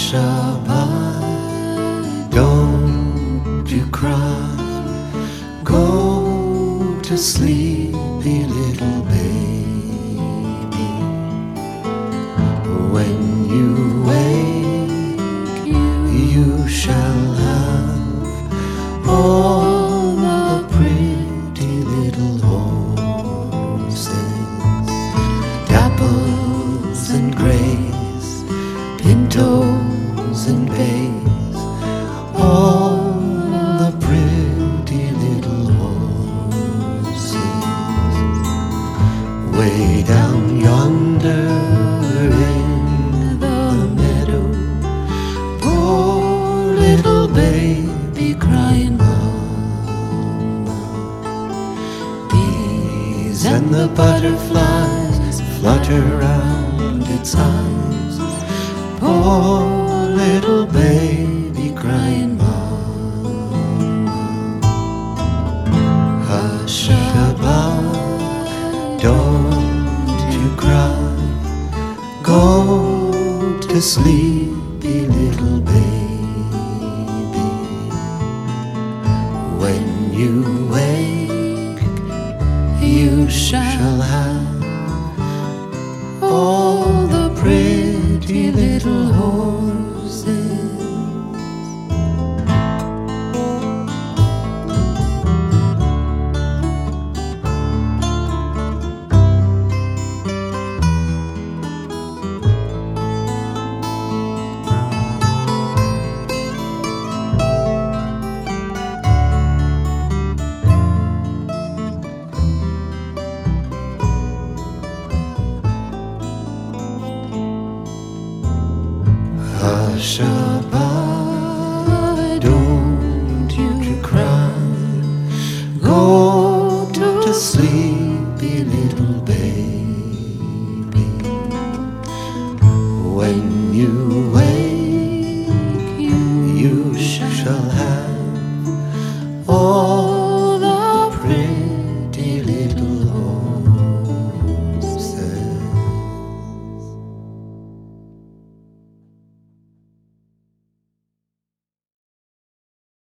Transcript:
Hush-a-bye, don't you cry. Go to sleepy little baby. When you wake, you shall have all the pretty little horses, dapples and grays, pintos and bays, all the pretty little horses. Way down yonder in the meadow, poor little baby crying mama. Bees and the butterflies flutter round its eyes, poor little baby crying mama. Hush-a-bye, don't you cry. Go to sleepy little baby. When you wake, you shall have all the pretty little horses. Hush-a-bye,